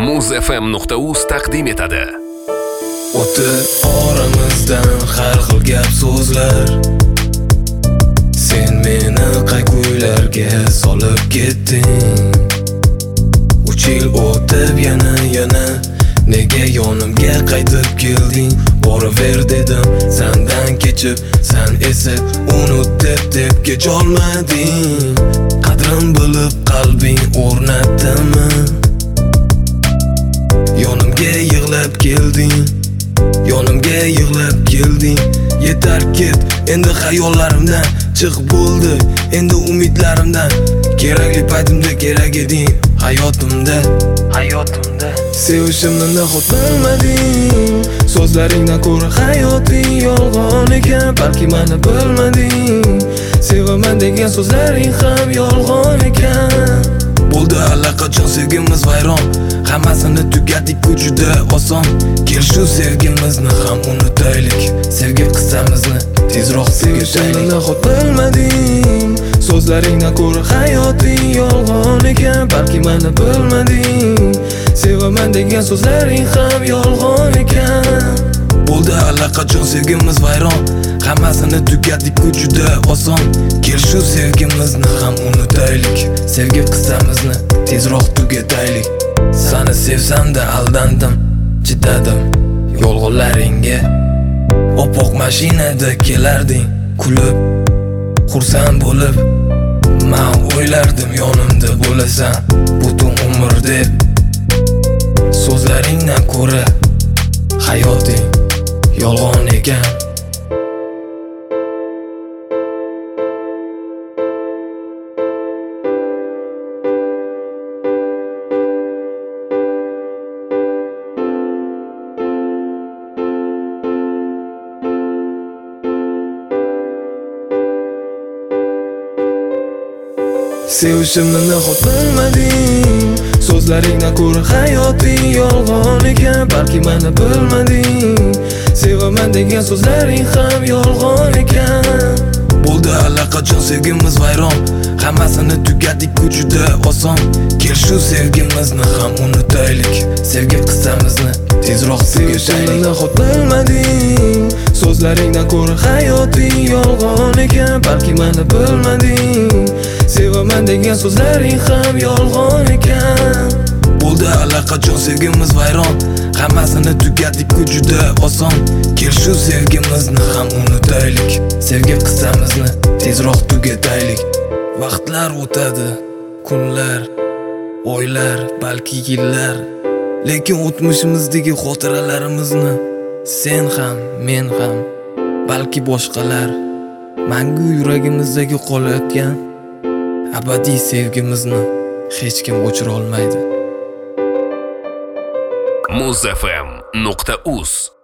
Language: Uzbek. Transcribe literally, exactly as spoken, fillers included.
muz f m nuqta uz taqdim etadi. O'tib oramizdan har xil gap so'zlar, sen meni qayquylarga solib ketding. Uch yil o'tib yana yana nega yonimga qaytib kelding? Boraver dedim sendan kechib, sen esa unut deb deb kecholmading. Qadrim bilib qalbing o'rnatdimi? Yonimga yig'lab kelding, yonimga yig'lab kelding. Yetar ket, endi xayollarimdan chiq bo'ldi, endi umidlarimdan. Kerakli paytimda kerak eding hayotimda, hayotimda. Sevishimni nahot bilmading, so'zlaringdan ko'ra hayoting yolg'on ekan. Balki meni bilmading, sevaman degan so'zlaring ham yolg'on ekan. Bo'ldi allaqachon sevgimiz vayron, hammasini tugatdik ku juda oson. Kel shu sevgimizni ham unutaylik, sevgi qissamizni tezroq sevishimni nahot bilmading, so'zlaringdan ko'ra hayoting yolg'on ekan. Balki meni bilmading, sevaman degan so'zlaring ham yolg'on ekan. Bo'ldi allaqachon sevgimiz vayron, hammasini tugatdik ku juda oson. Kel shu sevgimizni ham unutaylik, sevgi qissamizni tezroq tugataylik. Seni sevsam-da aldandim, chidadim yolg'onlaringga. Oppoq mashinada kelarding, kulib, xursand bo'lib. Men o'ylardim yonimda bo'lasan butun umr deb. So'zlaringdan ko'ra hayoting yolg'on ekan. Sevishimni nahot bilmading, so'zlaringdan ko'ra hayoting yolg'on ekan. Balki meni bilmading, sevaman degan so'zlaring ham yolg'on ekan. Bo'ldi allaqachon sevgimiz vayron, hammasini tugatdik ku juda oson. Kel shu sevgimizni ham unutaylik, sevgi qissamizni tezroq sevishimni nahot bilmading, so'zlaringdan ko'ra hayoting yolg'on ekan. Balki meni bilmading, sevaman degan so'zlaring ham yolg'on ekan. Bo'ldi allaqachon sevgimiz vayron, hammasini tugatdik ku juda oson. Kel shu sevgimizni ham unutaylik, sevgi qissamizni tezroq tugataylik. Vaqtlar o'tadi, kunlar, oylar, balki yillar, lekin o'tmishimizdagi xotiralarimizni sen ham, men ham, balki boshqalar mangu yuragimizdagi qolayotgan abadiy sevgimizni hech kim o'chira olmaydi. muz f m nuqta uz